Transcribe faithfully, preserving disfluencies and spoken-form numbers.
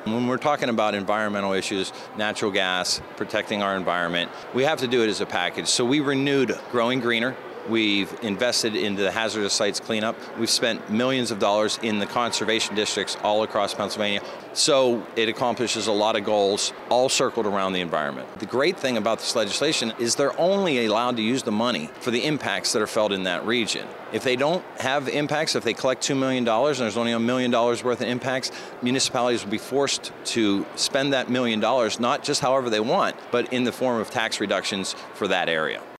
When we're talking about environmental issues, natural gas, protecting our environment, we have to do it as a package. So we renewed Growing Greener. We've invested into the hazardous sites cleanup. We've spent millions of dollars in the conservation districts all across Pennsylvania. So it accomplishes a lot of goals, all circled around the environment. The great thing about this legislation is they're only allowed to use the money for the impacts that are felt in that region. If they don't have impacts, if they collect two million dollars and there's only a million dollars worth of impacts, municipalities will be forced to spend that million dollars, not just however they want, but in the form of tax reductions for that area.